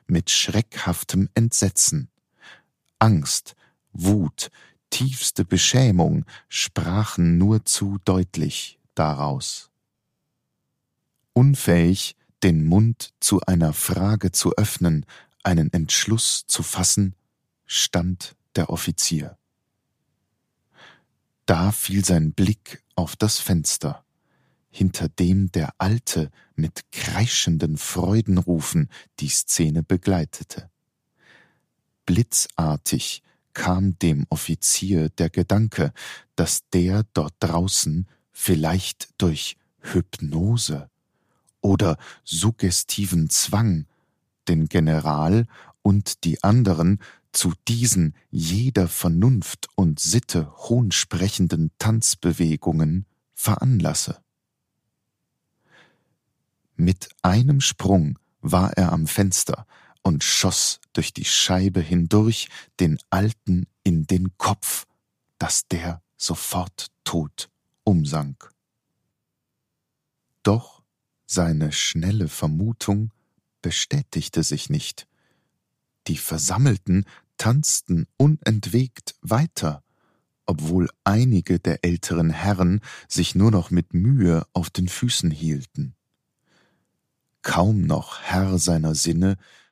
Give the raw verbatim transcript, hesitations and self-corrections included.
mit schreckhaftem Entsetzen. Angst, Wut, tiefste Beschämung sprachen nur zu deutlich daraus. Unfähig, den Mund zu einer Frage zu öffnen, einen Entschluss zu fassen, stand der Offizier. Da fiel sein Blick auf das Fenster, hinter dem der Alte mit kreischenden Freudenrufen die Szene begleitete. Blitzartig kam dem Offizier der Gedanke, dass der dort draußen vielleicht durch Hypnose oder suggestiven Zwang den General und die anderen zu diesen jeder Vernunft und Sitte hohnsprechenden Tanzbewegungen veranlasse. Mit einem Sprung war er am Fenster und schoss durch die Scheibe hindurch den Alten in den Kopf, dass der sofort tot umsank. Doch seine schnelle Vermutung bestätigte sich nicht. Die Versammelten tanzten unentwegt weiter, obwohl einige der älteren Herren sich nur noch mit Mühe auf den Füßen hielten. Kaum noch Herr seiner Sinne,